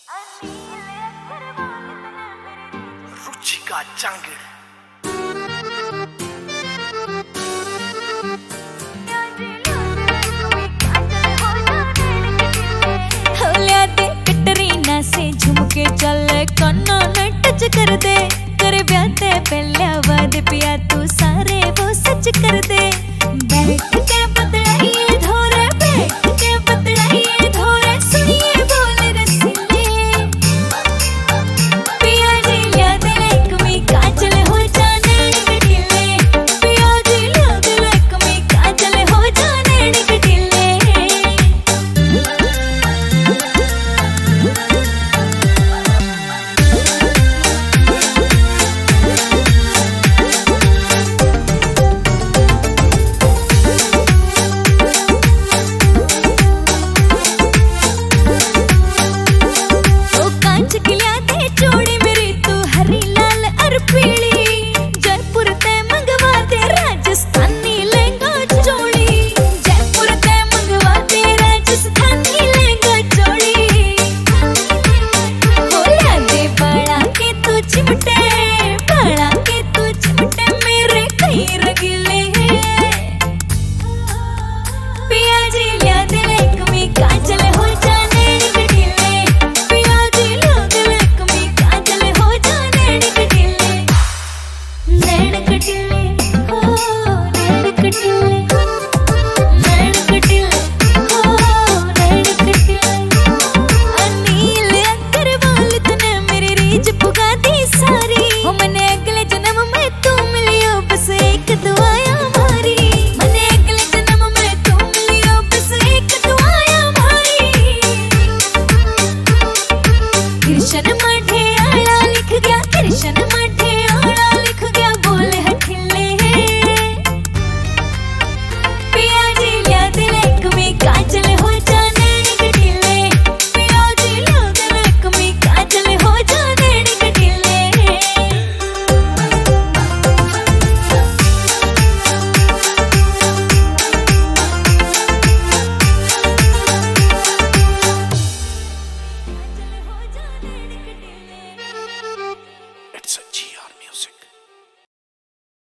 रुचिका चांगड़ से झुमके चले कन्ना में टच कर दे करे ब्याते पहले वादे पिया तू सारे वो सच कर दे बैठ के बतलाइए धोरे बैठ के बतलाइए धोरे सुनिए बोले रसीले पिया जी लिया दिल कमी काजल हो जाने निकटिले पिया जी लिया दिल कमी काजल हो जाने निकटिले शर्म